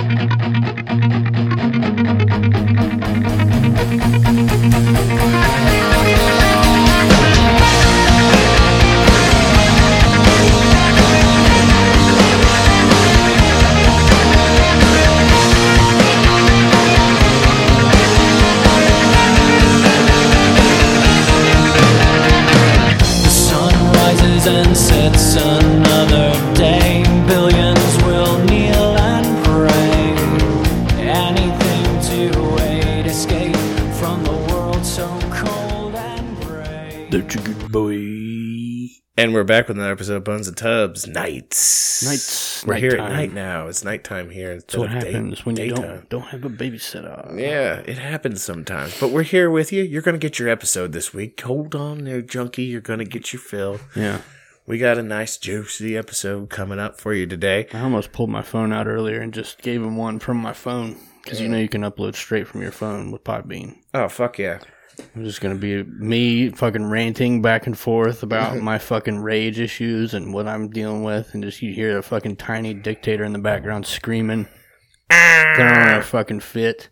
And sets another day. Billions will kneel and pray. Anything to aid escape from the world so cold and gray. That's a good boy. And we're back with another episode of Bones and Tubs. Nights. We're here at night now. It's nighttime here. That's what happens when you don't have a babysitter. Yeah, it happens sometimes. But we're here with you. You're going to get your episode this week. Hold on there, junkie. You're going to get your fill. Yeah. We got a nice, juicy episode coming up for you today. I almost pulled my phone out earlier and just gave him one from my phone. Because you know you can upload straight from your phone with Podbean. Oh, fuck yeah. I'm just going to be me fucking ranting back and forth about my fucking rage issues and what I'm dealing with. And just you hear a fucking tiny dictator in the background screaming. Going on a fucking fit.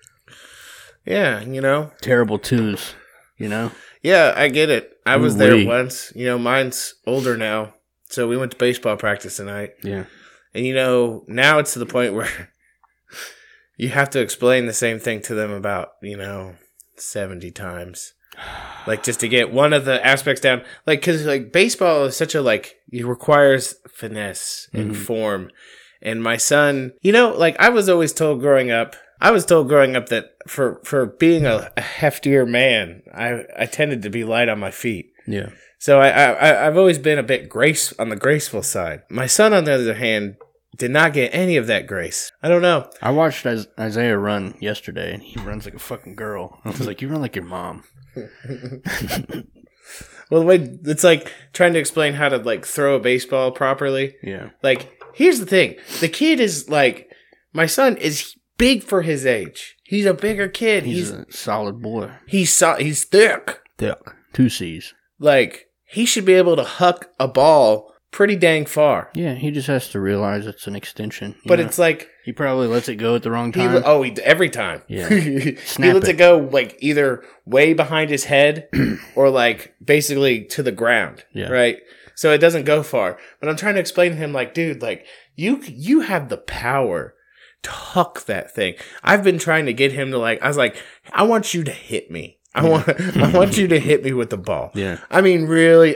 Yeah, you know. Terrible twos, you know. Yeah, I get it. I was there once. You know, mine's older now. So we went to baseball practice tonight. Yeah. And, you know, now it's to the point where you have to explain the same thing to them about, 70 times. Like, just to get one of the aspects down. Like, because, baseball is such a, it requires finesse and form. And my son, I was always told growing up, that for being a heftier man, I tended to be light on my feet. Yeah. So I've always been a bit on the graceful side. My son, on the other hand, did not get any of that grace. I don't know. I watched Isaiah run yesterday, and he runs like a fucking girl. I was like, you run like your mom. Well, the way it's like trying to explain how to throw a baseball properly. Yeah. Here's the thing: the kid is my son is big for his age. He's a bigger kid. He's a solid boy. He's thick. Thick. 2 C's. He should be able to huck a ball pretty dang far. Yeah, he just has to realize it's an extension. But it's he probably lets it go at the wrong time. Every time. Yeah. He lets it go either way behind his head or basically to the ground. Yeah. Right? So it doesn't go far. But I'm trying to explain to him dude, you have the power to huck that thing. I've been trying to get him to I was like, I want you to hit me. I want you to hit me with the ball. Yeah. I mean, really,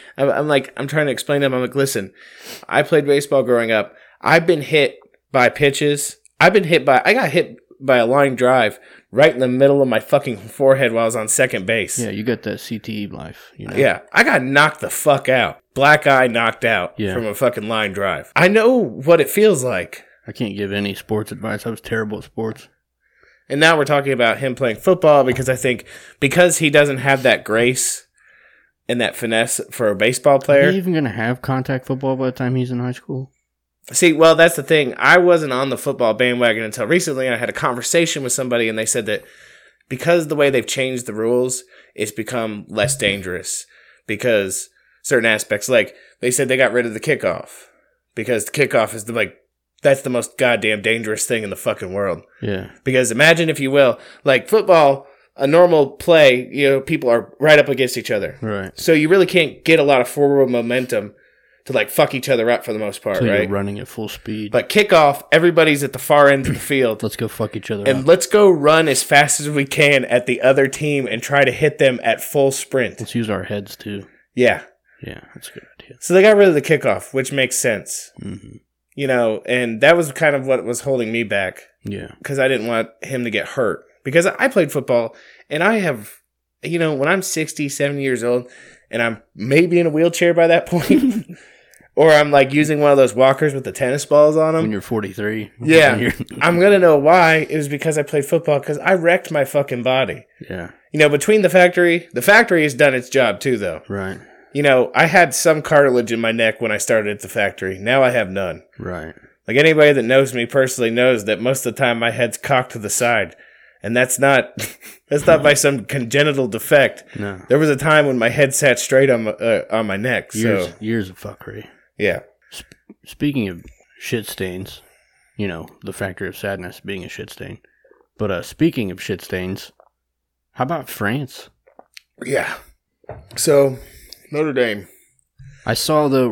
I'm trying to explain to him. I'm like, listen, I played baseball growing up. I've been hit by pitches. I got hit by a line drive right in the middle of my fucking forehead while I was on second base. Yeah, you got that CTE life. Yeah. I got knocked the fuck out. Black eye knocked out from a fucking line drive. I know what it feels like. I can't give any sports advice. I was terrible at sports. And now we're talking about him playing football because I think because he doesn't have that grace and that finesse for a baseball player. Is he even going to have contact football by the time he's in high school? See, well, that's the thing. I wasn't on the football bandwagon until recently. I had a conversation with somebody and they said that because the way they've changed the rules, it's become less dangerous because certain aspects, they said they got rid of the kickoff because the kickoff is that's the most goddamn dangerous thing in the fucking world. Yeah. Because imagine, if you will, football, a normal play, people are right up against each other. Right. So you really can't get a lot of forward momentum to fuck each other up for the most part, so right? You're running at full speed. But kickoff, everybody's at the far end of the field. Let's go fuck each other and up. Let's go run as fast as we can at the other team and try to hit them at full sprint. Let's use our heads too. Yeah. Yeah, that's a good idea. So they got rid of the kickoff, which makes sense. Mm-hmm. And that was kind of what was holding me back. Yeah. Because I didn't want him to get hurt. Because I played football, and I have, when I'm 60, 70 years old, and I'm maybe in a wheelchair by that point, or I'm using one of those walkers with the tennis balls on them. When you're 43. Yeah. I'm going to know why. It was because I played football, because I wrecked my fucking body. Yeah. Between the factory has done its job too, though. Right. I had some cartilage in my neck when I started at the factory. Now I have none. Right. Anybody that knows me personally knows that most of the time my head's cocked to the side. And that's not by some congenital defect. No. There was a time when my head sat straight on my neck. Years of fuckery. Yeah. Speaking of shit stains, you know, the Factory of Sadness being a shit stain. But speaking of shit stains, how about France? Yeah. So, Notre Dame. I saw the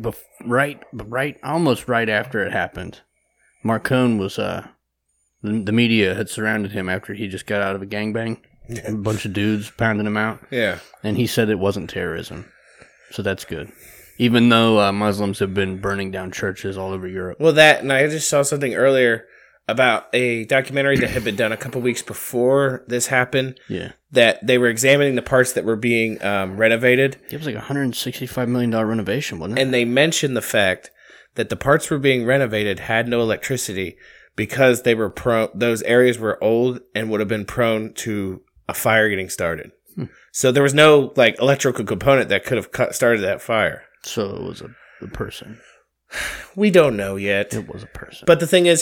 almost right after it happened. Marcone was, the media had surrounded him after he just got out of a gangbang. A bunch of dudes pounding him out. Yeah. And he said it wasn't terrorism. So that's good. Even though Muslims have been burning down churches all over Europe. Well, that, and I just saw something earlier about a documentary that had been done a couple weeks before this happened. Yeah. That they were examining the parts that were being renovated. It was like a $165 million renovation, wasn't it? And they mentioned the fact that the parts were being renovated had no electricity because they were those areas were old and would have been prone to a fire getting started. So there was no like electrical component that could have started that fire. So it was a person. We don't know yet. It was a person. But the thing is,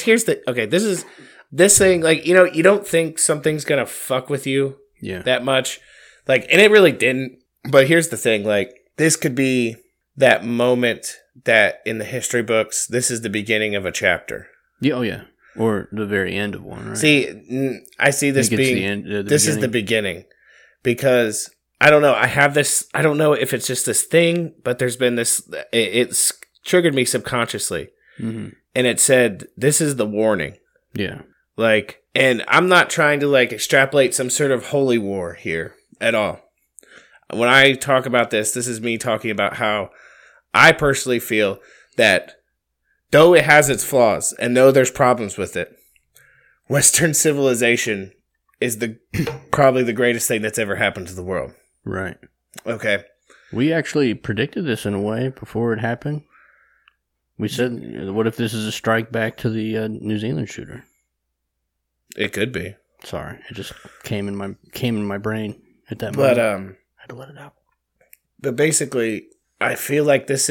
this thing, like, you know, you don't think something's going to fuck with you that much. Like, and it really didn't. But here's the thing, like, this could be that moment that in the history books, this is the beginning of a chapter. Yeah, oh yeah. Or the very end of one, right? See, I see this being, this is the beginning. Because, I don't know, I don't know if it's just this thing, but there's been this, it's triggered me subconsciously. Mm-hmm. And it said, this is the warning. Yeah. Like, and I'm not trying to like extrapolate some sort of holy war here at all. When I talk about this is me talking about how I personally feel that though it has its flaws and though there's problems with it, Western civilization is probably the greatest thing that's ever happened to the world. Right. Okay. We actually predicted this in a way before it happened. We said, what if this is a strike back to the New Zealand shooter? It could be. Sorry, it just came in my brain at that moment. But I had to let it out. But basically, I feel like this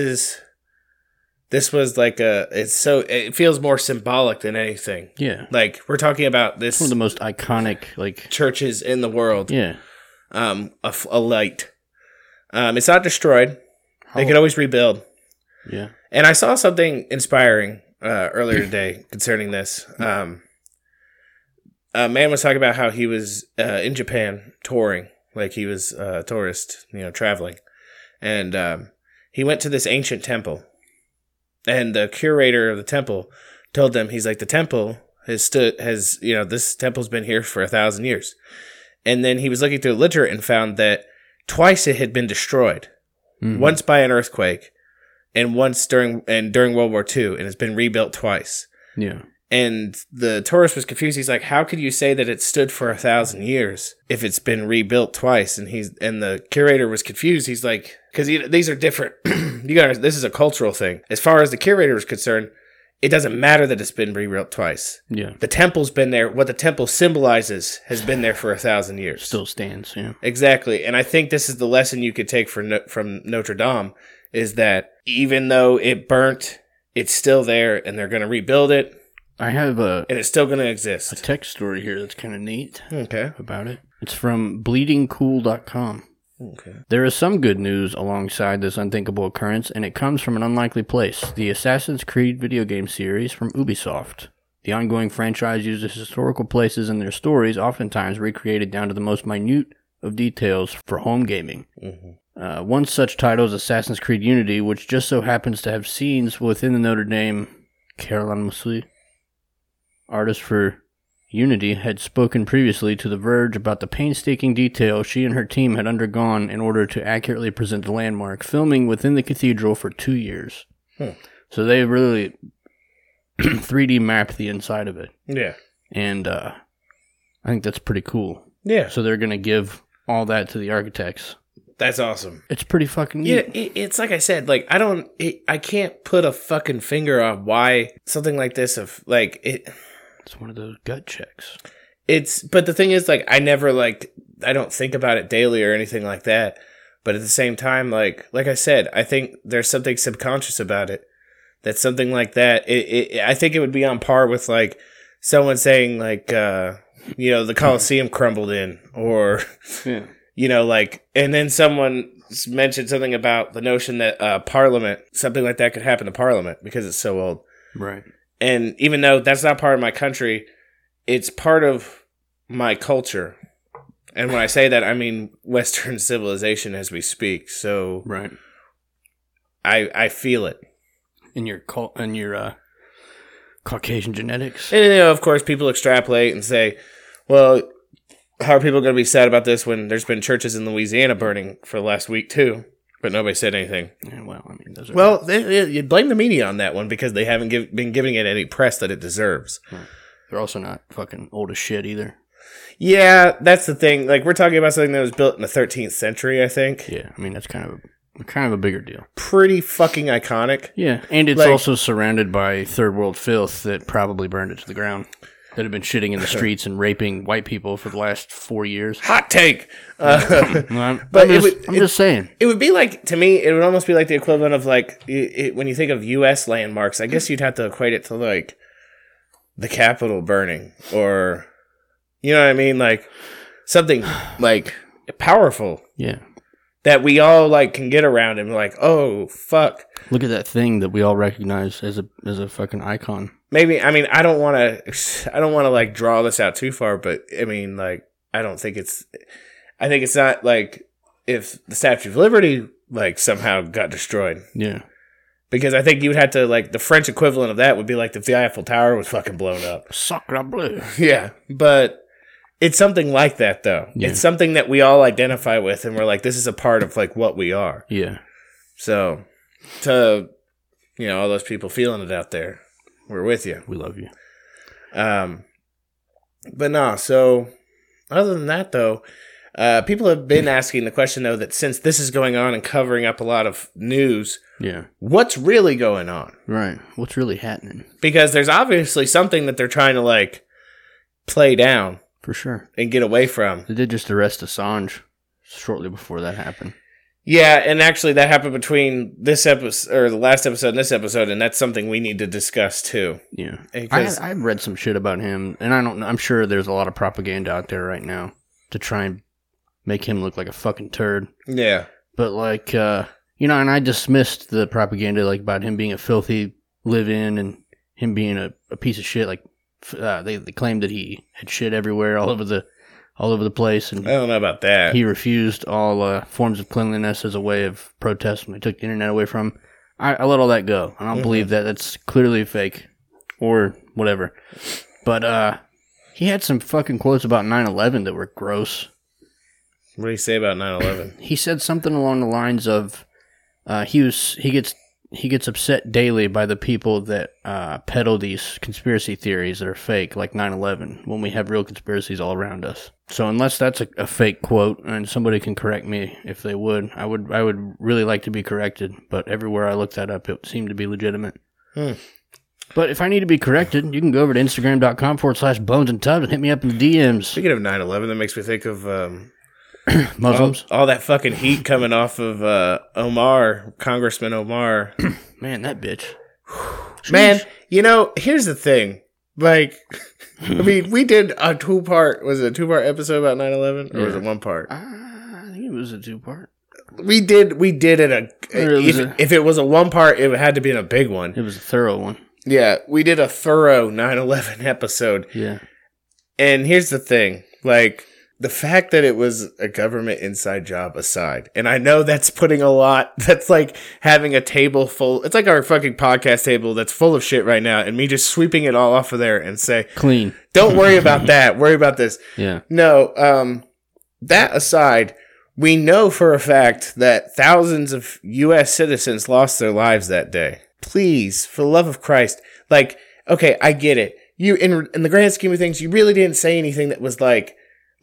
was like it feels more symbolic than anything. Yeah. Like we're talking about this. It's one of the most iconic like churches in the world. Yeah. A light. It's not destroyed. They could always rebuild. Yeah. And I saw something inspiring earlier today concerning this. A man was talking about how he was in Japan touring, like he was a tourist, you know, traveling. And he went to this ancient temple. And the curator of the temple told them, he's like, the temple this temple's been here for 1,000 years. And then he was looking through the literature and found that twice it had been destroyed. Mm-hmm. Once by an earthquake and once during World War II, and it's been rebuilt twice. Yeah. And the tourist was confused. He's like, how could you say that it stood for 1,000 years if it's been rebuilt twice? And the curator was confused. He's like, because these are different. This is a cultural thing. As far as the curator is concerned, it doesn't matter that it's been rebuilt twice. Yeah. The temple's been there. What the temple symbolizes has been there for 1,000 years. Still stands, yeah. Exactly. And I think this is the lesson you could take from Notre Dame, is that even though it burnt, it's still there, and they're going to rebuild it. I have and it's still going to exist. A text story here that's kind of neat. Okay. About it. It's from bleedingcool.com. Okay. There is some good news alongside this unthinkable occurrence, and it comes from an unlikely place. The Assassin's Creed video game series from Ubisoft. The ongoing franchise uses historical places in their stories, oftentimes recreated down to the most minute of details for home gaming. Mm-hmm. One such title is Assassin's Creed Unity, which just so happens to have scenes within the Notre Dame. Caroline Mousseau, artist for Unity, had spoken previously to The Verge about the painstaking detail she and her team had undergone in order to accurately present the landmark, filming within the cathedral for 2 years. So they really 3D mapped the inside of it. Yeah. And I think that's pretty cool. Yeah. So they're going to give all that to the architects. That's awesome. It's pretty fucking neat. Yeah, it's like I said, like I can't put a fucking finger on why something like this It's one of those gut checks. But the thing is, like, I don't think about it daily or anything like that. But at the same time, like I said, I think there's something subconscious about it. That something like that, I think it would be on par with, like, someone saying, like, the Colosseum crumbled in, or, like, and then someone mentioned something about the notion that Parliament, something like that could happen to Parliament because it's so old. Right. And even though that's not part of my country, it's part of my culture. And when I say that, I mean Western civilization as we speak. So Right. I feel it. In your Caucasian genetics. And, of course, people extrapolate and say, well, how are people going to be sad about this when there's been churches in Louisiana burning for the last week, too? But nobody said anything. Yeah, well, I mean, those are... Well, you blame the media on that one because they haven't been giving it any press that it deserves. They're also not fucking old as shit either. Yeah, that's the thing. Like, we're talking about something that was built in the 13th century, I think. Yeah, I mean, that's kind of a bigger deal. Pretty fucking iconic. Yeah, and it's Like- also surrounded by third world filth that probably burned it to the ground. That have been shitting in the streets and raping white people for the last 4 years. Hot take. I'm But just saying. It would be like, to me, it would almost be like the equivalent of, like, when you think of U.S. landmarks, I guess you'd have to equate it to, like, the Capitol burning. Or, you know what I mean? Like, something, like, powerful. Yeah. That we all, like, can get around and be like, oh, fuck. Look at that thing that we all recognize as a fucking icon. Maybe, I mean, I don't want to, like, draw this out too far, but, I mean, like, I think it's not, like, if the Statue of Liberty, like, somehow got destroyed. Yeah. Because I think you would have to, like, the French equivalent of that would be, like, if the Eiffel Tower was fucking blown up. Sacre bleu. Yeah, but it's something like that, though. Yeah. It's something that we all identify with, and we're like, this is a part of, like, what we are. Yeah. So, to, you know, all those people feeling it out there, we're with you. We love you. But no, so other than that, though, people have been asking the question, though, that since this is going on and covering up a lot of news, Yeah. what's really going on? Right. What's really happening? Because there's obviously something that they're trying to, like, play down For sure. and get away from. They did just arrest Assange shortly before that happened. Yeah, and actually that happened between this episode, or the last episode and this episode, and that's something we need to discuss, too. Yeah. Because I've read some shit about him, and I don't know. I'm sure there's a lot of propaganda out there right now to try and make him look like a fucking turd. yeah. But, like, you know, and I dismissed the propaganda, like, about him being a filthy live-in and him being a piece of shit. Like, they claimed that he had shit everywhere, all over the place, and I don't know about that. he refused all forms of cleanliness as a way of protest when they took the internet away from him. I let all that go. I don't believe that. That's clearly fake or whatever. But he had some fucking quotes about 9/11 that were gross. What do you say about 9/11? He said something along the lines of he gets upset daily by the people that peddle these conspiracy theories that are fake, like 9/11, when we have real conspiracies all around us. So unless that's a fake quote, and somebody can correct me if they would, I would really like to be corrected. But everywhere I looked that up, it seemed to be legitimate. But if I need to be corrected, you can go over to Instagram.com/Bones and Tubs and hit me up in the DMs. Speaking of 9/11, that makes me think of Muslims. all that fucking heat coming off of Congressman Omar. Man, that bitch. Man, you know, here's the thing. Like, I mean, we did a was it a 2-part episode about 9/11? Or was it 1 part? I think it was a 2-part. We did it if it was a 1 part, it had to be in a big one. It was a thorough one. Yeah, we did a thorough 9/11 episode. Yeah. And here's the thing, like, the fact that it was a government inside job aside, and I know that's putting a lot, that's like having a table full, it's like our fucking podcast table that's full of shit right now, and me just sweeping it all off of there and say, Clean. don't worry about that, worry about this. Yeah. No, that aside, we know for a fact that thousands of U.S. citizens lost their lives that day. Please, for the love of Christ, like, okay, I get it. You, in the grand scheme of things, you really didn't say anything that was like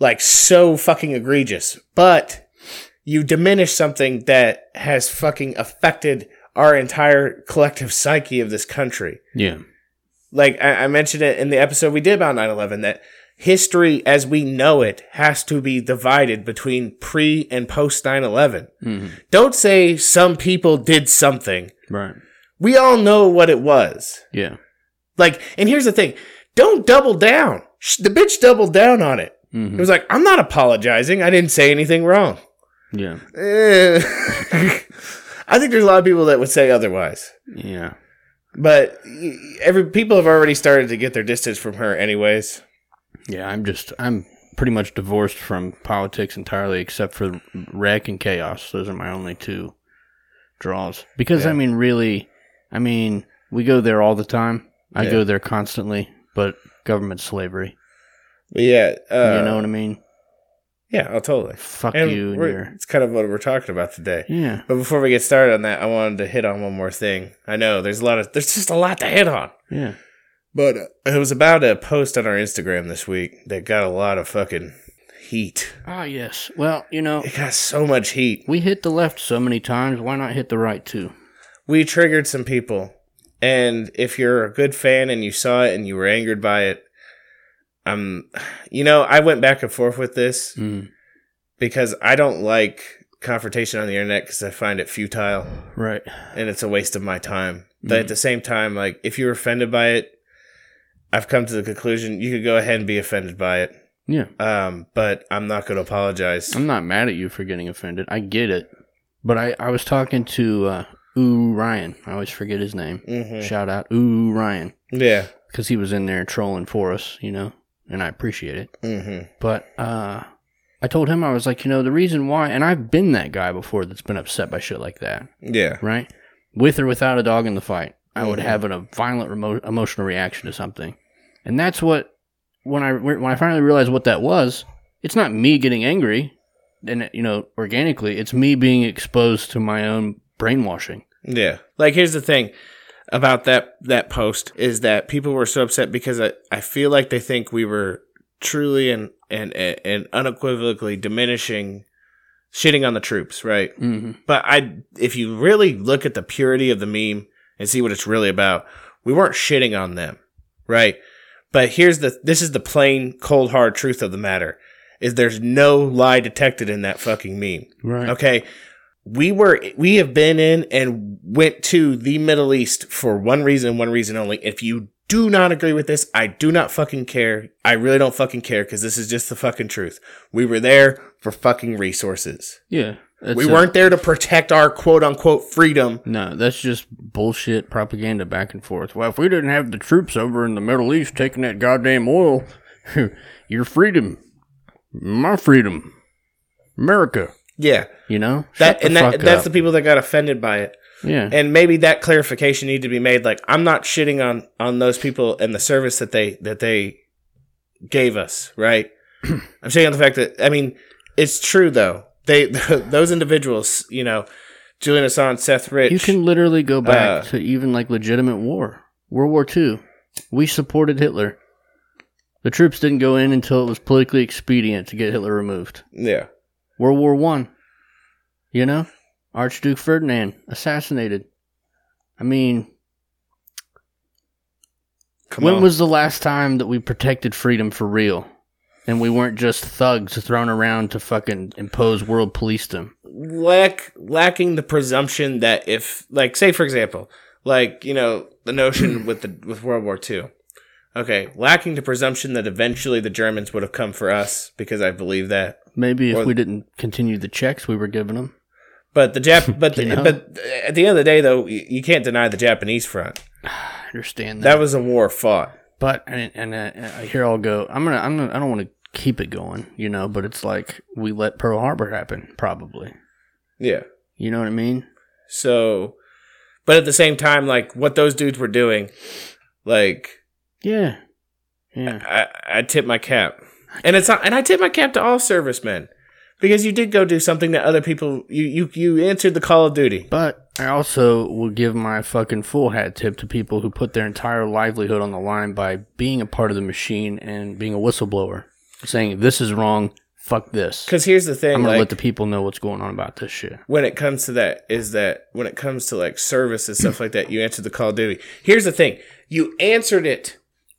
so fucking egregious, but you diminish something that has fucking affected our entire collective psyche of this country. Yeah. Like, I mentioned it in the episode we did about 9/11, that history as we know it has to be divided between pre and post 9/11. Mm-hmm. Don't say some people did something. Right. We all know what it was. Yeah. Like, and here's the thing. Don't double down. The bitch doubled down on it. Mm-hmm. It was like, I'm not apologizing. I didn't say anything wrong. Yeah. I think there's a lot of people that would say otherwise. Yeah. But people have already started to get their distance from her anyways. Yeah, I'm pretty much divorced from politics entirely, except for Wreck and Chaos. Those are my only two draws. Because, Yeah. We go there all the time. I Yeah. go there constantly, but government slavery. But yeah. You know what I mean? Yeah, oh, totally. Fuck And you and your... it's kind of what we're talking about today. Yeah. But before we get started on that, I wanted to hit on one more thing. I know there's just a lot to hit on. Yeah. But it was about a post on our Instagram this week that got a lot of fucking heat. Ah, yes. Well, It got so much heat. we hit the left so many times. Why not hit the right, too? We triggered some people. And if you're a good fan and you saw it and you were angered by it, I went back and forth with this because I don't like confrontation on the internet because I find it futile Right. and it's a waste of my time. But at the same time, like, if you're offended by it, I've come to the conclusion you could go ahead and be offended by it. Yeah. But I'm not going to apologize. I'm not mad at you for getting offended. I get it. But I was talking to Ryan. I always forget his name. Mm-hmm. Shout out Ryan. Yeah. Because he was in there trolling for us, and I appreciate it. Mm-hmm. But I told him, I was like, the reason why, and I've been that guy before that's been upset by shit like that, Yeah. right? With or without a dog in the fight, I would have a violent emotional reaction to something. And that's what, when I finally realized what that was, it's not me getting angry, and organically, it's me being exposed to my own brainwashing. Yeah. Like, here's the thing about that post is that people were so upset because I feel like they think we were truly and unequivocally shitting on the troops, right? Mm-hmm. But if you really look at the purity of the meme and see what it's really about, we weren't shitting on them, right? But this is the plain, cold, hard truth of the matter, is there's no lie detected in that fucking meme. Right. Okay? We have been in and went to the Middle East for one reason only. If you do not agree with this, I do not fucking care. I really don't fucking care because this is just the fucking truth. We were there for fucking resources. Yeah. We weren't there to protect our quote unquote freedom. No, that's just bullshit propaganda back and forth. Well, if we didn't have the troops over in the Middle East taking that goddamn oil, your freedom, my freedom, America. Yeah. That's the people that got offended by it. Yeah. And maybe that clarification needed to be made. Like, I'm not shitting on those people and the service that they gave us, right? I'm saying on the fact that, it's true though. Those individuals, Julian Assange, Seth Rich. You can literally go back to even like legitimate war. World War II. We supported Hitler. The troops didn't go in until it was politically expedient to get Hitler removed. Yeah. World War I. Archduke Ferdinand assassinated. When was the last time that we protected freedom for real? And we weren't just thugs thrown around to fucking impose world policedom. Lacking the presumption that if, like, say for example, the notion with World War II. Okay, lacking the presumption that eventually the Germans would have come for us, because I believe that. Maybe if we didn't continue the checks we were giving them. But but at the end of the day, though, you can't deny the Japanese front. I understand that. That was a war fought. But here I'll go. I don't want to keep it going, But it's like we let Pearl Harbor happen, probably. Yeah. You know what I mean? So, but at the same time, like what those dudes were doing, like. Yeah. I tip my cap, and I tip my cap to all servicemen, because you did go do something that other people you answered the call of duty. But I also will give my fucking full hat tip to people who put their entire livelihood on the line by being a part of the machine and being a whistleblower, saying this is wrong. Fuck this. Because here's the thing, I'm gonna let the people know what's going on about this shit. When it comes to that, when it comes to like service and stuff like that, you answered the call of duty. Here's the thing, you answered it.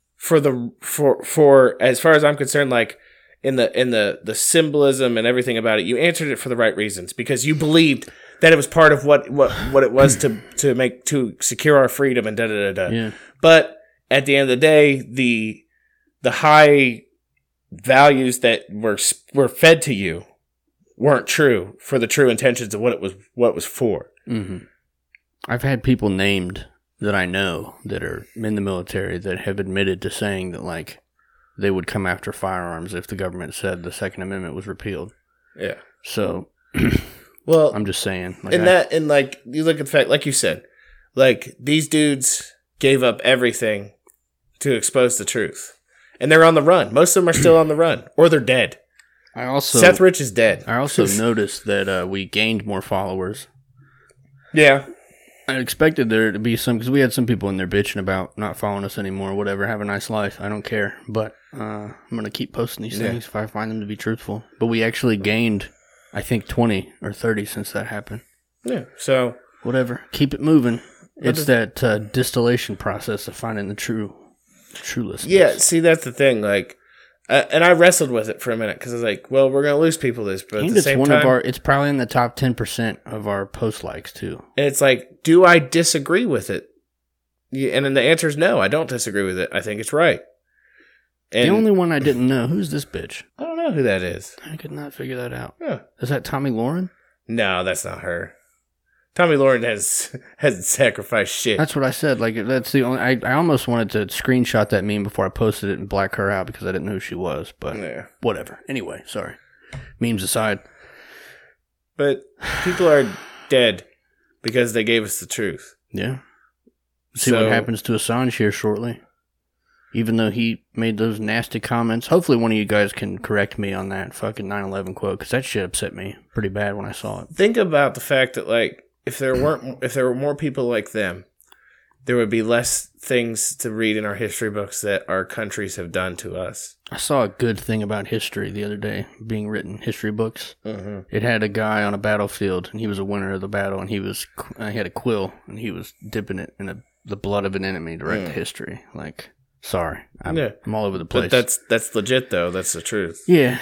For as far as I'm concerned, like in the symbolism and everything about it, you answered it for the right reasons, because you believed that it was part of what it was to secure our freedom and da da da da. Yeah. But at the end of the day, the high values that were fed to you weren't true for the true intentions of what it was for. Mm-hmm. I've had people named that I know that are in the military that have admitted to saying that, like, they would come after firearms if the government said the Second Amendment was repealed. Yeah. So, well, I'm just saying. Like, and like, you look at the fact, like you said, like, these dudes gave up everything to expose the truth. And they're on the run. Most of them are still on the run. Or they're dead. Seth Rich is dead. I also noticed that we gained more followers. Yeah. I expected there to be some, because we had some people in there bitching about not following us anymore, whatever, have a nice life, I don't care, but I'm going to keep posting these things if I find them to be truthful. But we actually gained, I think, 20 or 30 since that happened. Yeah, so... Whatever, keep it moving. It's that distillation process of finding the true listeners. Yeah, see, that's the thing, like, and I wrestled with it for a minute, because I was like, well, we're going to lose people this, but at the same time... it's probably in the top 10% of our post likes, too. And it's like, do I disagree with it? And then the answer is no, I don't disagree with it. I think it's right. And the only one I didn't know, who's this bitch? I don't know who that is. I could not figure that out. Yeah. Is that Tommy Lauren? No, that's not her. Tommy Lauren hasn't sacrificed shit. That's what I said. Like, that's the only... I almost wanted to screenshot that meme before I posted it and black her out because I didn't know who she was, but whatever. Anyway, sorry. Memes aside. But people are dead because they gave us the truth. Yeah. See what happens to Assange here shortly. Even though he made those nasty comments. Hopefully one of you guys can correct me on that fucking 9/11 quote, because that shit upset me pretty bad when I saw it. Think about the fact that, like, if there were more people like them, there would be less things to read in our history books that our countries have done to us. I saw a good thing about history the other day being written, history books. Mm-hmm. It had a guy on a battlefield, and he was a winner of the battle, and he had a quill, and he was dipping it in the blood of an enemy to write the history. Like, sorry, I'm all over the place. But that's legit, though. That's the truth. Yeah.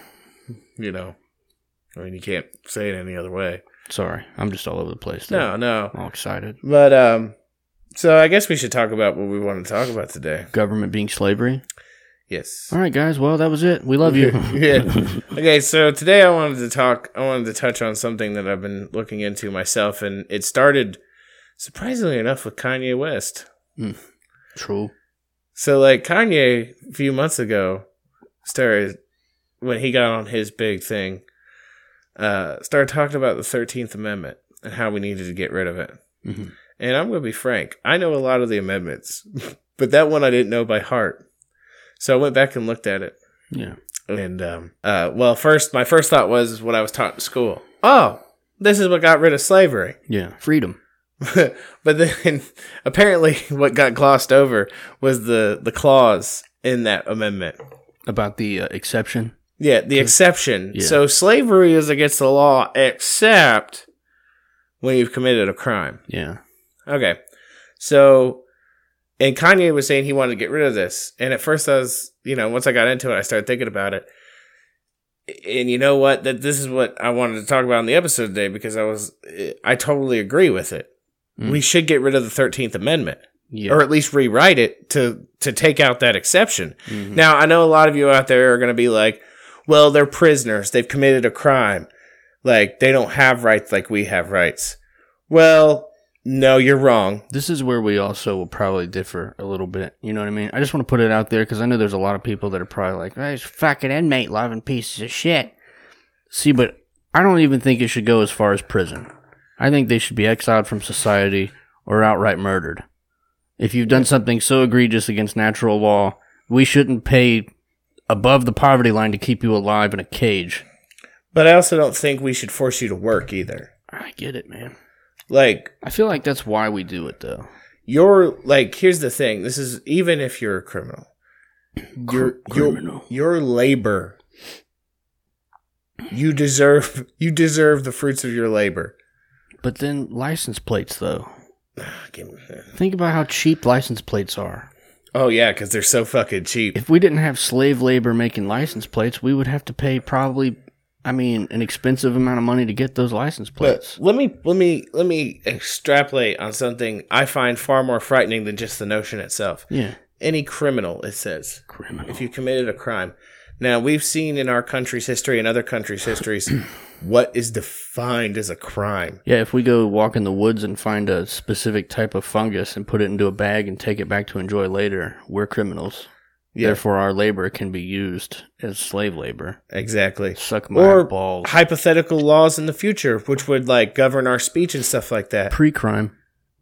You know, I mean, you can't say it any other way. Sorry, I'm just all over the place. No. I'm all excited. But, so I guess we should talk about what we want to talk about today. Government being slavery? Yes. All right, guys. Well, that was it. We love you. Yeah. Okay, so today I wanted to touch on something that I've been looking into myself, and it started, surprisingly enough, with Kanye West. True. So, like, Kanye, a few months ago, started, when he got on his big thing, started talking about the 13th Amendment and how we needed to get rid of it. Mm-hmm. And I'm going to be frank. I know a lot of the amendments, but that one I didn't know by heart. So I went back and looked at it. Yeah. And, my first thought was what I was taught in school. Oh, this is what got rid of slavery. Yeah. Freedom. But then apparently what got glossed over was the clause in that amendment. About the exception? Yeah, the exception. Yeah. So slavery is against the law except when you've committed a crime. Yeah. Okay. So, and Kanye was saying he wanted to get rid of this. And at first I was, once I got into it, I started thinking about it. And you know what? That this is what I wanted to talk about in the episode today because I totally agree with it. We should get rid of the 13th Amendment. Yeah. Or at least rewrite it to take out that exception. Mm-hmm. Now, I know a lot of you out there are going to be like, well, they're prisoners. They've committed a crime. Like, they don't have rights like we have rights. Well, no, you're wrong. This is where we also will probably differ a little bit. You know what I mean? I just want to put it out there because I know there's a lot of people that are probably like, hey, it's fucking inmate loving pieces of shit. See, but I don't even think it should go as far as prison. I think they should be exiled from society or outright murdered. If you've done something so egregious against natural law, we shouldn't pay above the poverty line to keep you alive in a cage. But I also don't think we should force you to work either. I get it, man. Like, I feel like that's why we do it, though. Here's the thing. This is, even if you're a criminal. Your labor. You deserve the fruits of your labor. But then license plates, though. Think about how cheap license plates are. Oh, yeah, because they're so fucking cheap. If we didn't have slave labor making license plates, we would have to pay probably, an expensive amount of money to get those license plates. But let me extrapolate on something I find far more frightening than just the notion itself. Yeah. Any criminal, it says. Criminal. If you committed a crime. Now, we've seen in our country's history and other countries' histories what is defined as a crime. Yeah, if we go walk in the woods and find a specific type of fungus and put it into a bag and take it back to enjoy later, we're criminals. Yeah. Therefore, our labor can be used as slave labor. Exactly. Suck my Or balls. hypothetical laws in the future, which would like govern our speech and stuff like that. Pre-crime.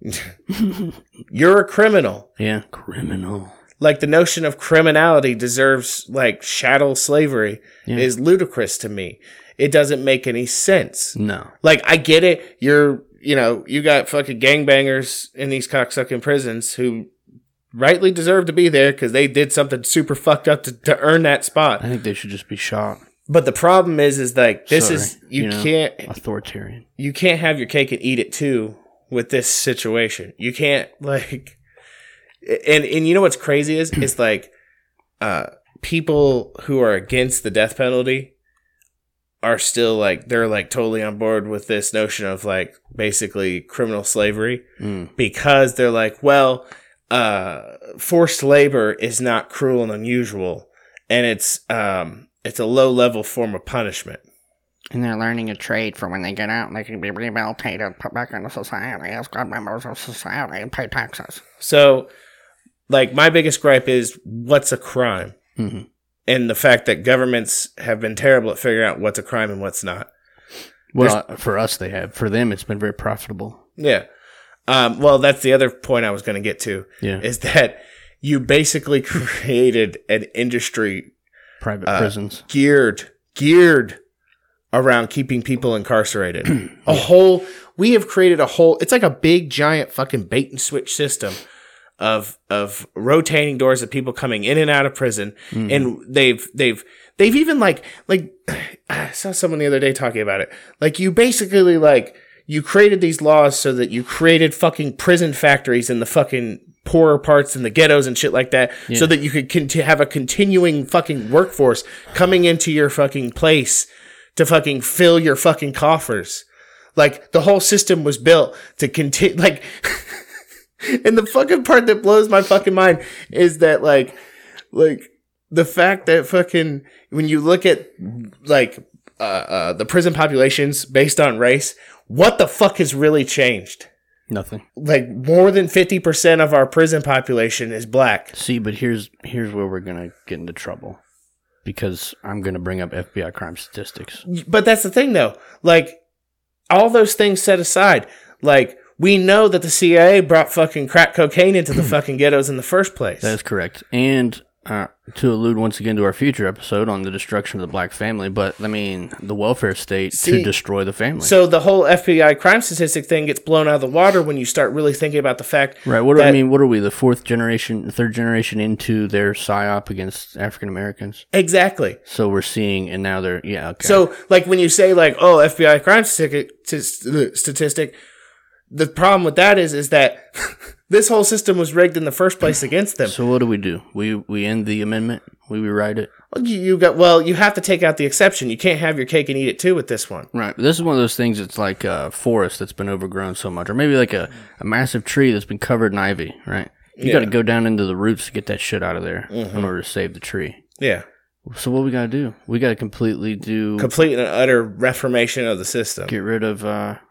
You're a criminal. Yeah, criminal. Like the notion of criminality deserves like chattel slavery is ludicrous to me. It doesn't make any sense. No. Like, I get it. You got fucking gangbangers in these cocksucking prisons who rightly deserve to be there because they did something super fucked up to earn that spot. I think they should just be shot. But the problem is like, you can't, authoritarian. You can't have your cake and eat it too with this situation. You can't like, and you know what's crazy is like, people who are against the death penalty are still like, they're like totally on board with this notion of like basically criminal slavery because they're like, well, forced labor is not cruel and unusual, and it's a low level form of punishment. And they're learning a trade for when they get out, and they can be rehabilitated, put back into society as good members of society and pay taxes. So, like, my biggest gripe is what's a crime? Mm-hmm. And the fact that governments have been terrible at figuring out what's a crime and what's not. Well, for us, they have. For them, it's been very profitable. Yeah. Well, that's the other point I was going to get to. Yeah. Is that you basically created an industry, private prisons, geared around keeping people incarcerated. We have created it's like a big giant fucking bait and switch system of rotating doors of people coming in and out of prison. Mm-hmm. And they've even like I saw someone the other day talking about it. Like, you basically like, you created these laws so that you created fucking prison factories in the fucking poorer parts in the ghettos and shit like that, so that you could have a continuing fucking workforce coming into your fucking place to fucking fill your fucking coffers. Like, the whole system was built to continue, like, and the fucking part that blows my fucking mind is that, like, the fact that fucking, when you look at, like, the prison populations based on race, what the fuck has really changed? Nothing. Like, more than 50% of our prison population is black. See, but here's where we're going to get into trouble. Because I'm going to bring up FBI crime statistics. But that's the thing, though. Like, all those things set aside, like, we know that the CIA brought fucking crack cocaine into the fucking ghettos in the first place. That is correct. And to allude once again to our future episode on the destruction of the black family, but, I mean, the welfare state to destroy the family. So the whole FBI crime statistic thing gets blown out of the water when you start really thinking about the fact right. What are we, the third generation into their psyop against African Americans? Exactly. So we're seeing, and now they're, yeah, okay. So, like, when you say, like, oh, FBI crime statistic, the problem with that is that this whole system was rigged in the first place against them. So what do? We end the amendment? We rewrite it? You have to take out the exception. You can't have your cake and eat it too with this one. Right. But this is one of those things that's like a forest that's been overgrown so much. Or maybe like a massive tree that's been covered in ivy, right? You got to go down into the roots to get that shit out of there in order to save the tree. Yeah. So what we got to do? We got to complete and utter reformation of the system. Get rid of,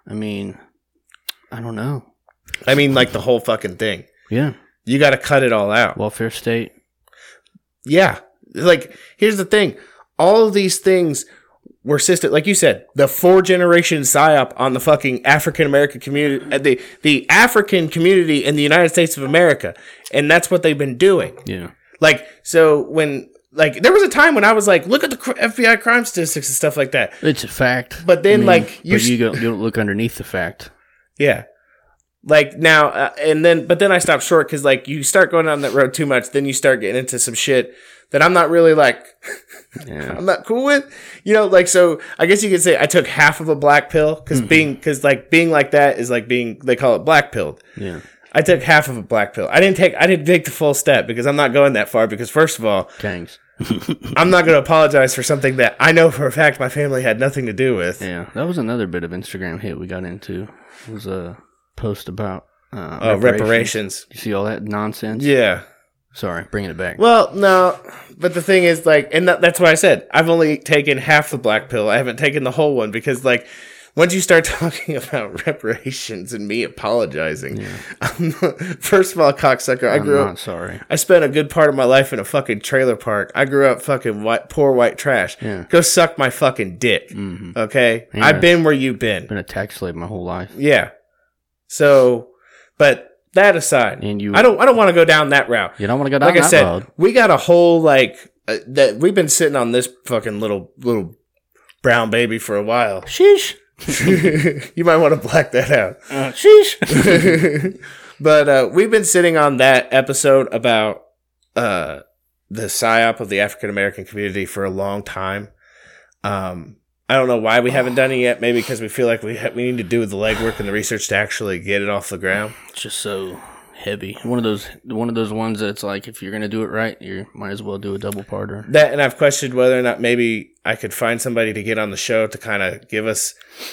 I don't know. I mean, like, the whole fucking thing. Yeah. You got to cut it all out. Welfare state. Yeah. Like, here's the thing. All of these things were system, like you said, the 4-generation psyop on the fucking African American community, the African community in the United States of America. And that's what they've been doing. Yeah. Like, so when, like, there was a time when I was like, look at the FBI crime statistics and stuff like that. It's a fact. But then, you don't look underneath the fact. Yeah. Like, now, but then I stopped short because, like, you start going down that road too much, then you start getting into some shit that I'm not really, like, I'm not cool with. You know, like, so I guess you could say I took half of a black pill because being like that is like they call it black pilled. Yeah. I took half of a black pill. I didn't take the full step because I'm not going that far because, first of all, thanks. I'm not going to apologize for something that I know for a fact my family had nothing to do with. Yeah. That was another bit of Instagram hit we got into. It was a post about reparations. You see all that nonsense? Yeah. Sorry, bringing it back. Well, no, But the thing is, like, and that's why I said I've only taken half the black pill. I haven't taken the whole one because, like, once you start talking about reparations and me apologizing, first of all, cocksucker, I'm not sorry. I spent a good part of my life in a fucking trailer park. I grew up fucking poor white trash. Yeah. Go suck my fucking dick. Mm-hmm. Okay? Yeah. I've been where you've been. Been a tax slave my whole life. Yeah. So, but that aside, And you, I don't want to go down that route. You don't want to go down Like I that said, road. we got a whole, like, that we've been sitting on this fucking little brown baby for a while. Sheesh. You might want to black that out. Sheesh. But we've been sitting on that episode about the psyop of the African American community for a long time. I don't know why we haven't done it yet. Maybe because we feel like we need to do the legwork and the research to actually get it off the ground. It's just so heavy. One of those ones that's like, if you're gonna do it right, you might as well do a double parter. That, and I've questioned whether or not maybe I could find somebody to get on the show to kind of give us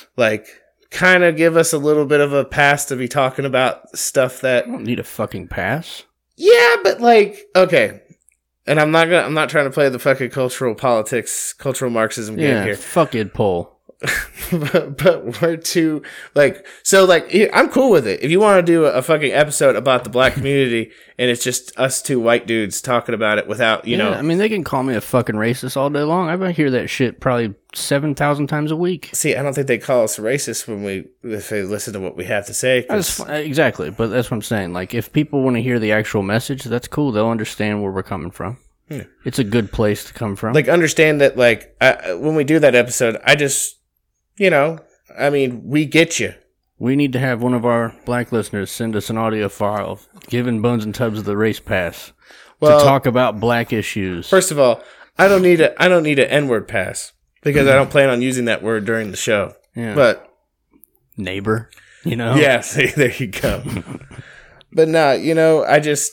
a little bit of a pass to be talking about stuff that. I don't need a fucking pass. Yeah, but like, okay. And I'm not trying to play the fucking cultural Marxism game Yeah, here. fuck it, Paul. but we're too, like, so, like, I'm cool with it. If you want to do a fucking episode about the black community and it's just us two white dudes talking about it without, you know. I mean, they can call me a fucking racist all day long. I hear that shit probably 7,000 times a week. See, I don't think they call us racist if they listen to what we have to say. Exactly, but that's what I'm saying. Like, if people want to hear the actual message, that's cool. They'll understand where we're coming from. Yeah. It's a good place to come from. Like, understand that, like, when we do that episode, I just, you know, I mean, we get you. We need to have one of our black listeners send us an audio file giving Bones and Tubbs the race pass to talk about black issues. First of all, I don't need an N-word pass because I don't plan on using that word during the show. Yeah. But neighbor, you know? yeah, see, there you go. But no, you know,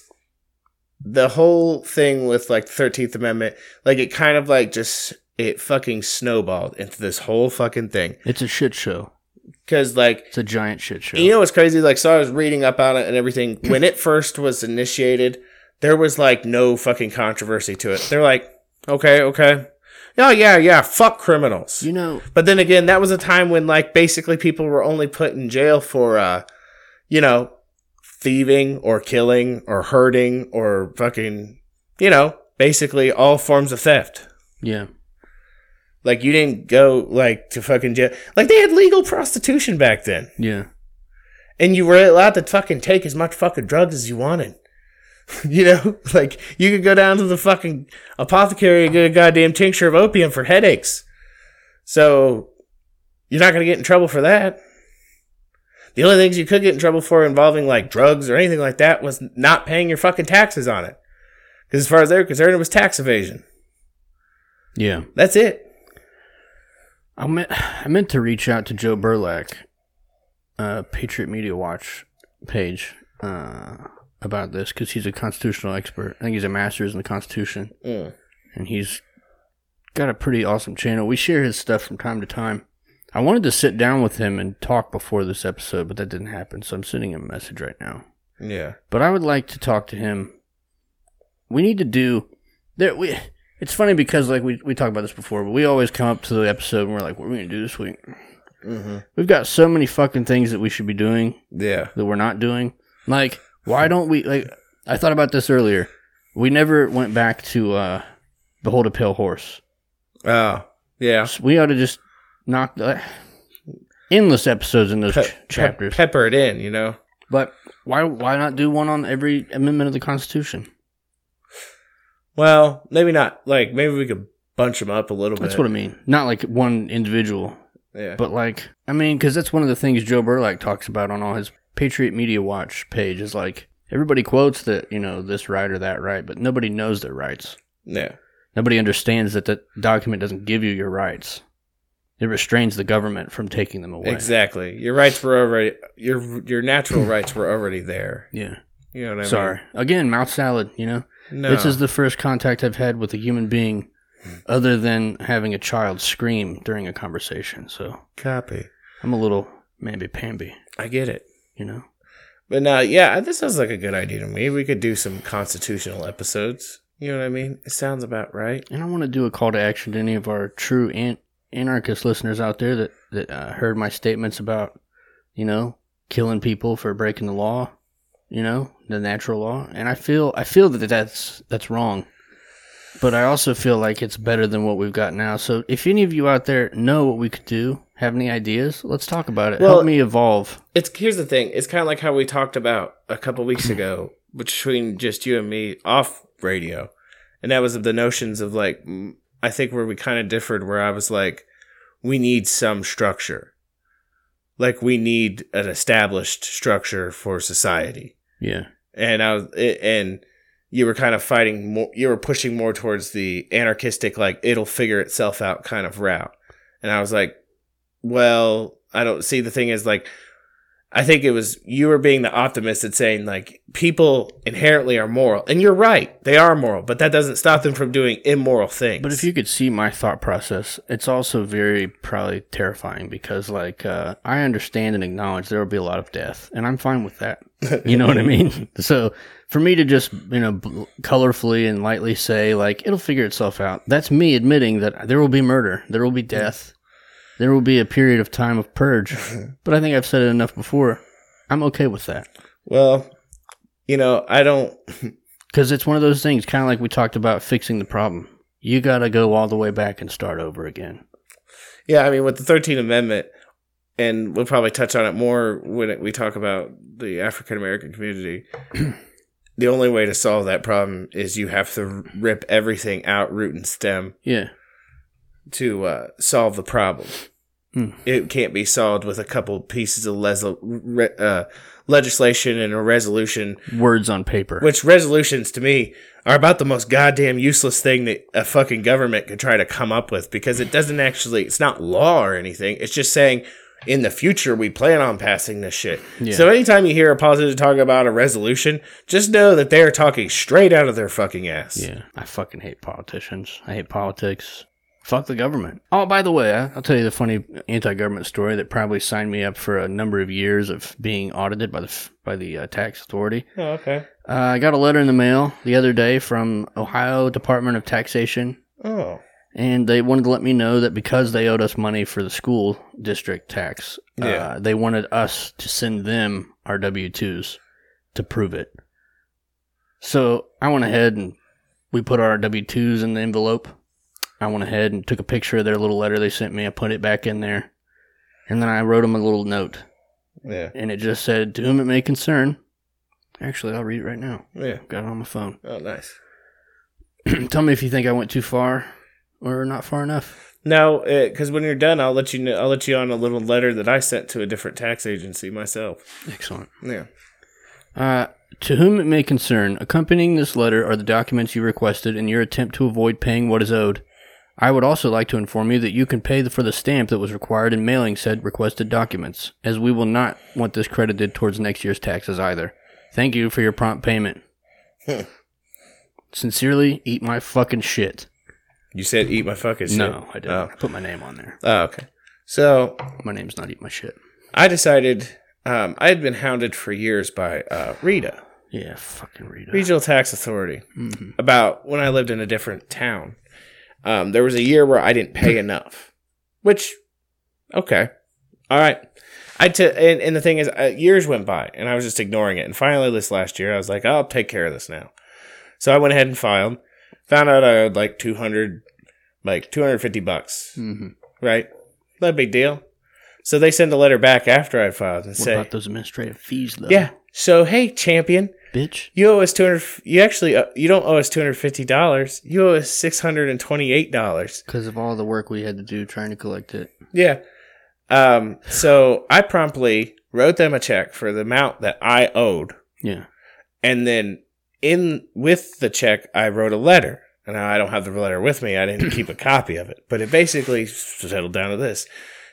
the whole thing with, like, the 13th Amendment, like, it kind of, like, just, it fucking snowballed into this whole fucking thing. It's a shit show. Because, like, It's a giant shit show. you know what's crazy? Like, so I was reading up on it and everything. When it first was initiated, there was, like, no fucking controversy to it. They're like, okay. Oh, yeah, fuck criminals. You know, But then again, that was a time when, like, basically people were only put in jail for, you know, thieving or killing or hurting or fucking, you know, basically all forms of theft. yeah. Like, you didn't go, like, to fucking jail. Like, they had legal prostitution back then. Yeah. And you were allowed to fucking take as much fucking drugs as you wanted. You know? Like, you could go down to the fucking apothecary and get a goddamn tincture of opium for headaches. So, you're not going to get in trouble for that. The only things you could get in trouble for involving, like, drugs or anything like that was not paying your fucking taxes on it. Because as far as they were concerned, it was tax evasion. Yeah. That's it. I meant to reach out to Joe Burlak, Patriot Media Watch page, about this, because he's a constitutional expert. I think he's a master's in the Constitution. Mm. And he's got a pretty awesome channel. We share his stuff from time to time. I wanted to sit down with him and talk before this episode, but that didn't happen, so I'm sending him a message right now. Yeah. But I would like to talk to him. We need to do... It's funny because, like, we talked about this before, but we always come up to the episode and we're like, what are we going to do this week? Mm-hmm. We've got so many fucking things that we should be doing Yeah. that we're not doing. Like, why don't we... Like, I thought about this earlier. We never went back to Behold a Pale Horse. Oh, yeah. So we ought to just knock endless episodes in those chapters. Pepper it in, you know? But why not do one on every amendment of the Constitution? Well, maybe not. Like, maybe we could bunch them up a little bit. That's what I mean. Not like one individual. Yeah. But like, I mean, because that's one of the things Joe Burlak talks about on all his Patriot Media Watch page is like, everybody quotes that, you know, this right or that right, but nobody knows their rights. Yeah. Nobody understands that the document doesn't give you your rights. It restrains the government from taking them away. Exactly. Your rights were already, your natural rights were already there. Yeah. You know what I mean? Sorry. Again, mouth salad, you know? No. This is the first contact I've had with a human being other than having a child scream during a conversation. So Copy. I'm a little mamby-pamby, I get it. you know? But no, yeah, this sounds like a good idea to me. We could do some constitutional episodes. You know what I mean? It sounds about right. And I want to do a call to action to any of our true anarchist listeners out there that heard my statements about, killing people for breaking the law, the natural law. And I feel that that's wrong. But I also feel like it's better than what we've got now. So if any of you out there know what we could do, have any ideas, let's talk about it. Well, help me evolve. Here's the thing. It's kind of like how we talked about a couple weeks ago between just you and me off radio. And that was the notions of like, I think where we kind of differed, where I was like, we need some structure. Like we need an established structure for society. Yeah. And you were kind of fighting more, you were pushing more towards the anarchistic, like it'll figure itself out kind of route. And I was like, well, I don't see. The thing is, like, I think it was you were being the optimist and saying like people inherently are moral, and you're right, they are moral, but that doesn't stop them from doing immoral things. But if you could see my thought process, it's also very probably terrifying because like I understand and acknowledge there will be a lot of death, and I'm fine with that. You know what I mean? So for me to just colorfully and lightly say like it'll figure itself out, that's me admitting that there will be murder, there will be death. There will be a period of time of purge, but I think I've said it enough before. I'm okay with that. Well, I don't... Because it's one of those things, kind of like we talked about fixing the problem. You got to go all the way back and start over again. Yeah, I mean, with the 13th Amendment, and we'll probably touch on it more when we talk about the African-American community, the only way to solve that problem is you have to rip everything out, root and stem. Yeah. To solve the problem. It can't be solved with a couple pieces of legislation and a resolution. Words on paper. Which resolutions, to me, are about the most goddamn useless thing that a fucking government could try to come up with, because it doesn't actually, it's not law or anything. It's just saying, in the future, we plan on passing this shit. Yeah. So anytime you hear a politician talk about a resolution, just know that they're talking straight out of their fucking ass. Yeah, I fucking hate politicians. I hate politics. Fuck the government. Oh, by the way, I'll tell you the funny anti-government story that probably signed me up for a number of years of being audited by the tax authority. Oh, okay. I got a letter in the mail the other day from Ohio Department of Taxation. Oh. And they wanted to let me know that because they owed us money for the school district tax, they wanted us to send them our W-2s to prove it. So I went ahead and we put our W-2s in the envelope. I went ahead and took a picture of their little letter they sent me. I put it back in there. And then I wrote them a little note. Yeah. And it just said, to whom it may concern. Actually, I'll read it right now. Yeah. Got it on my phone. Oh, nice. Tell me if you think I went too far or not far enough. No, because when you're done, I'll let you know. I'll let you on a little letter that I sent to a different tax agency myself. Excellent. Yeah. To whom it may concern, accompanying this letter are the documents you requested in your attempt to avoid paying what is owed. I would also like to inform you that you can pay for the stamp that was required in mailing said requested documents, as we will not want this credited towards next year's taxes either. Thank you for your prompt payment. Sincerely, eat my fucking shit. You said eat my fucking shit? No, I didn't. I put my name on there. Oh, okay. So... my name's not eat my shit. I decided... I had been hounded for years by RETA. Yeah, fucking RETA. Regional Tax Authority. Mm-hmm. About when I lived in a different town. There was a year where I didn't pay enough, which, okay, all right. And the thing is, years went by, and I was just ignoring it. And finally, this last year, I was like, I'll take care of this now. So I went ahead and filed. Found out I owed like $250, mm-hmm. right? Not a big deal. So they send a letter back after I filed and say, "What about those administrative fees, though?" Yeah. So hey, champion. Bitch. You owe us $200. You actually you don't owe us $250. You owe us $628 because of all the work we had to do trying to collect it. Yeah. So I promptly wrote them a check for the amount that I owed. Yeah. And then with the check, I wrote a letter. And I don't have the letter with me. I didn't keep a copy of it. But it basically settled down to this.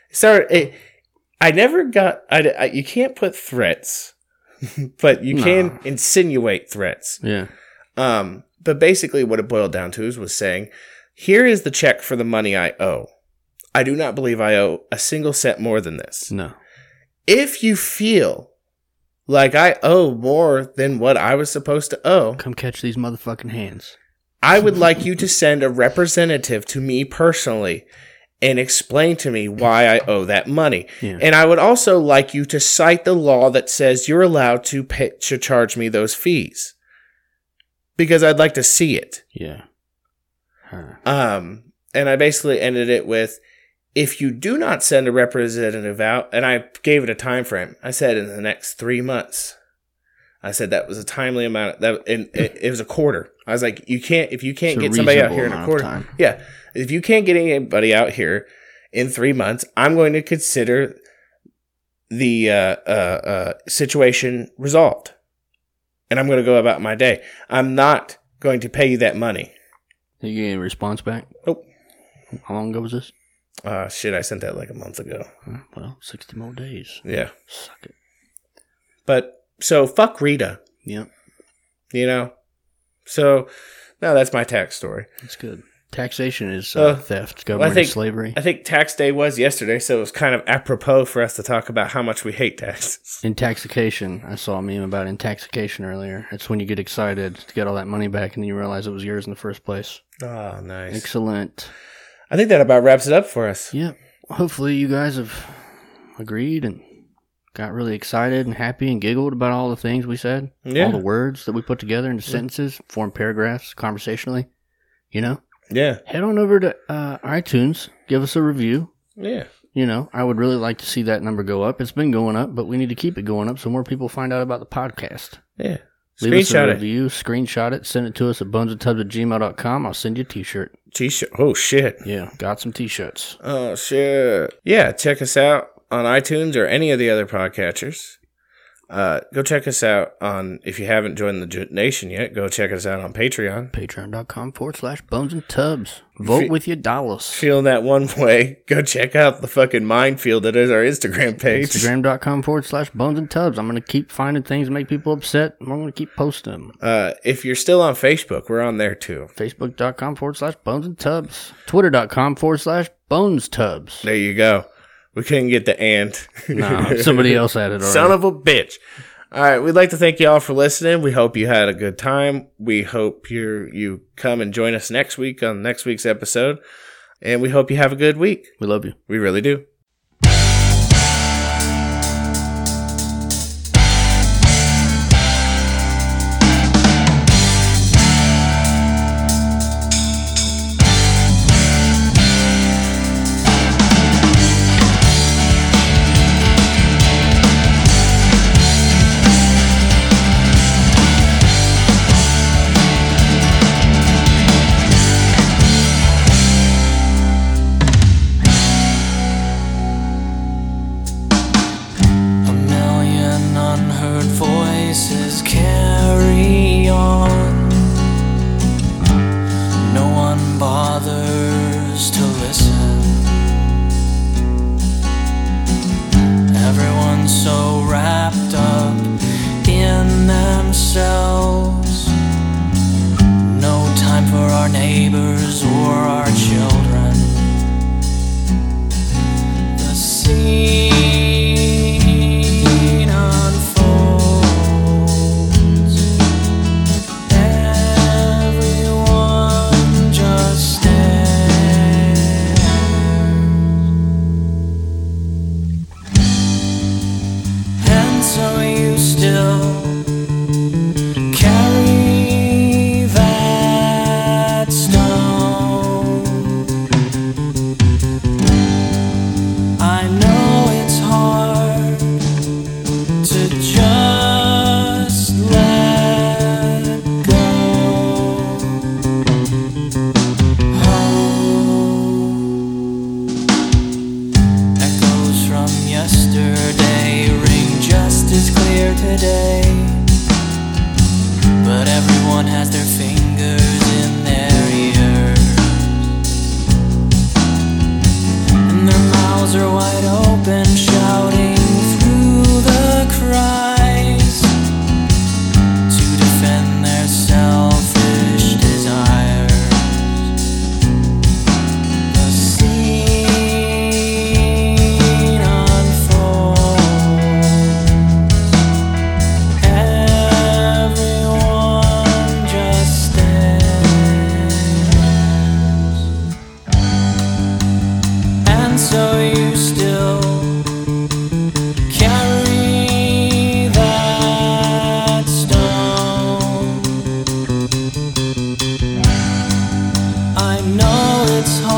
I never got. You can't put threats. But you can insinuate threats. Yeah. But basically what it boiled down to was saying, here is the check for the money I owe. I do not believe I owe a single cent more than this. No. If you feel like I owe more than what I was supposed to owe, come catch these motherfucking hands. I would like you to send a representative to me personally and explain to me why I owe that money. Yeah. And I would also like you to cite the law that says you're allowed to charge me those fees. Because I'd like to see it. Yeah. And I basically ended it with, if you do not send a representative out, and I gave it a time frame. I said in the next 3 months. I said that was a timely amount. It was a quarter. I was like, if you can't get somebody out here in a quarter, yeah, if you can't get anybody out here in 3 months, I'm going to consider the situation resolved, and I'm going to go about my day. I'm not going to pay you that money. Did you get any response back? Nope. How long ago was this? Shit, I sent that like a month ago. Well, 60 more days. Yeah. Suck it. But, so, fuck Rita. Yep. You know? So, no, that's my tax story. That's good. Taxation is theft, government is slavery. I think tax day was yesterday, so it was kind of apropos for us to talk about how much we hate taxes. Intaxication. I saw a meme about intaxication earlier. It's when you get excited to get all that money back and then you realize it was yours in the first place. Oh, nice. Excellent. I think that about wraps it up for us. Yeah. Hopefully you guys have agreed and got really excited and happy and giggled about all the things we said. Yeah. All the words that we put together into sentences, form paragraphs conversationally. You know? Yeah. Head on over to iTunes. Give us a review. Yeah. You know, I would really like to see that number go up. It's been going up, but we need to keep it going up so more people find out about the podcast. Yeah. Leave us a Screenshot it. review, screenshot it, send it to us at bonesandtubs@gmail.com. I'll send you a t-shirt. T-shirt. Oh, shit. Yeah, got some t-shirts. Oh, shit. Yeah, check us out on iTunes or any of the other podcatchers. Go check us out on, if you haven't joined the Nation yet, go check us out on Patreon. Patreon.com/bonesandtubs. Vote with your dollars. Feeling that one way, go check out the fucking minefield that is our Instagram page. Instagram.com/bonesandtubs. I'm going to keep finding things that make people upset. I'm going to keep posting them. If you're still on Facebook, we're on there too. Facebook.com/bonesandtubs. Twitter.com/bonestubs. There you go. We couldn't get the and. No, somebody else had it already. Son of a bitch. All right, we'd like to thank you all for listening. We hope you had a good time. We hope you come and join us next week on next week's episode. And we hope you have a good week. We love you. We really do. know it's hard.